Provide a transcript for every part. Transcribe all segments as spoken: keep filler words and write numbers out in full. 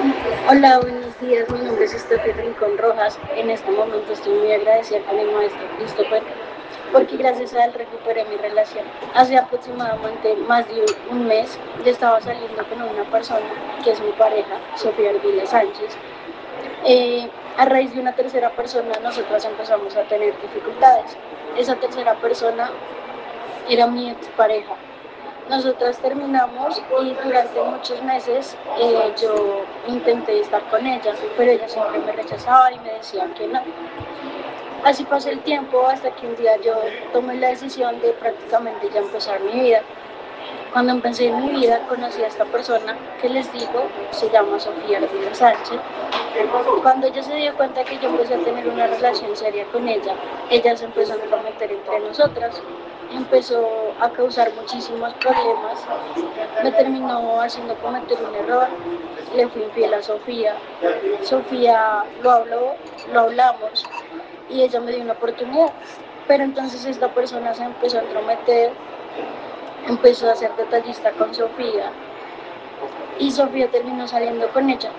Hola, buenos días. Mi nombre es Steffi Rincón Rojas. En este momento estoy muy agradecida con mi maestro Christopher porque gracias a él recuperé mi relación. Hace aproximadamente más de un, un mes yo estaba saliendo con una persona que es mi pareja, Sofía Ardila Sánchez. Eh, a raíz de una tercera persona nosotras empezamos a tener dificultades. Esa tercera persona era mi expareja. Nosotras terminamos y durante muchos meses eh, yo intenté estar con ella, pero ella siempre me rechazaba y me decía que no. Así pasó el tiempo hasta que un día yo tomé la decisión de prácticamente ya empezar mi vida. Cuando empecé mi vida conocí a esta persona que les digo, se llama Sofía Ardila Sánchez. Cuando ella se dio cuenta que yo empecé a tener una relación seria con ella, ella se empezó a entrometer entre nosotras, empezó a causar muchísimos problemas, me terminó haciendo cometer un error, le fui infiel a Sofía, Sofía lo habló, lo hablamos y ella me dio una oportunidad, pero entonces esta persona se empezó a entrometer, empezó a ser detallista con Sofía y Sofía terminó saliendo con ella.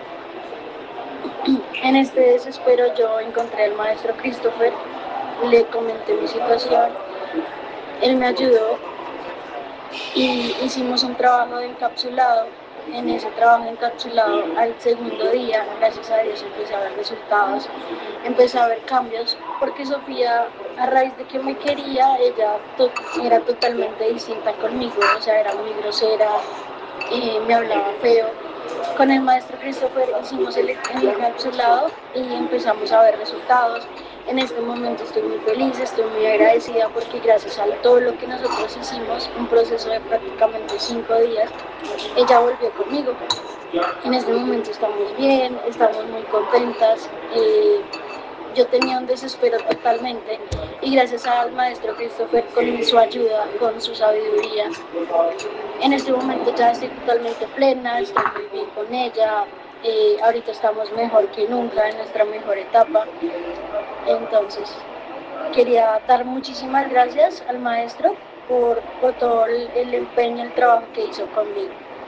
En este desespero yo encontré al maestro Christopher, le comenté mi situación, él me ayudó y hicimos un trabajo de encapsulado. En ese trabajo de encapsulado, al segundo día, gracias a Dios, empecé a ver resultados, empecé a ver cambios, porque Sofía, a raíz de que me quería, ella to era totalmente distinta conmigo, o sea, era muy grosera, eh, me hablaba feo. Con el maestro Christopher hicimos el, el encapsulado y empezamos a ver resultados. En este momento estoy muy feliz, estoy muy agradecida porque gracias a todo lo que nosotros hicimos, un proceso de prácticamente cinco días, ella volvió conmigo. En este momento estamos bien, estamos muy contentas. Eh, yo tenía un desespero totalmente y gracias al maestro Christopher con su ayuda, con su sabiduría, en este momento ya estoy totalmente plena, estoy muy bien con ella, eh, ahorita estamos mejor que nunca en nuestra mejor etapa. Entonces quería dar muchísimas gracias al maestro por, por todo el, el empeño, el trabajo que hizo conmigo.